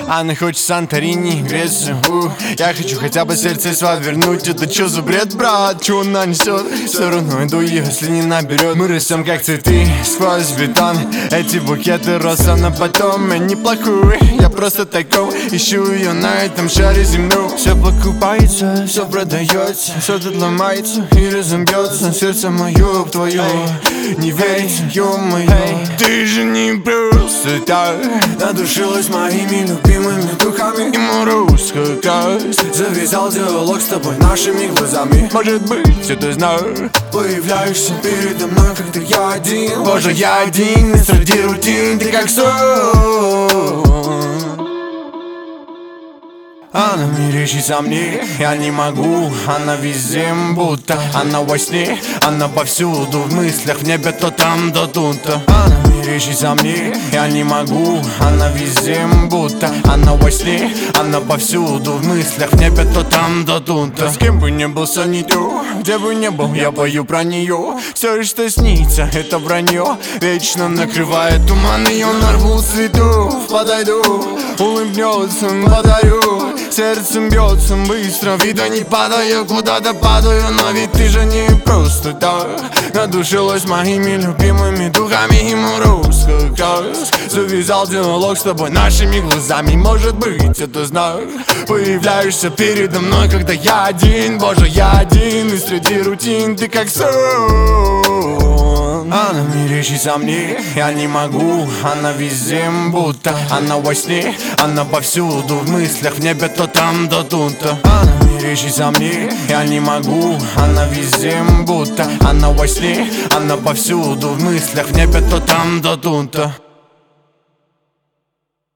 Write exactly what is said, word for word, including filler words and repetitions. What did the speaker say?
Она хочет Санторини, Грецию. uh, Я хочу хотя бы сердце свое вернуть. Это чё за бред, брат? Чё она несет? Все равно иду, если не наберет. Мы растем как цветы сквозь бетон. Эти букеты роз, она потом. Я неплохой, я просто такой. Ищу ее на этом шаре земном. Все покупается, все продается, все тут ломается и разобьется. Сердце мое об твое не верится, ё-моё. Ты же не просто так надушилась моими любимыми духами. И морозко как завязал диалог с тобой нашими глазами. Может быть, это знак. Появляешься передо мной, когда я один. Боже, я один среди рутин, ты как сон. Она мерещится мне, я не могу. Она везде, будто она во сне. Она повсюду, в мыслях, в небе то там, то тут. Она мерещится мне, я не могу. Она везде, будто она во сне. Она повсюду, в мыслях, в небе то там, то тут. С кем бы не был, не то, где бы не был, я пою про нее. Все, что снится, это вранье. Вечно накрывает туман, ее нарву цветов. Подойду, улыбнется, подарю. Сердцем бьется быстро, вида не падаю, куда-то падаю. Но ведь ты же не просто так надушилась моими любимыми духами. И мороз как раз завязал диалог с тобой нашими глазами. Может быть, это знак. Появляешься передо мной, когда я один. Боже, я один, и среди рутин ты как сон. Она мерещится мне, я не могу. Она везде, будто она во сне. Она повсюду, в мыслях, в небе то там, то тут. Она мерещится мне, я не могу. Она везде, будто она во сне. Она повсюду, в мыслях, в небе то там, то тут.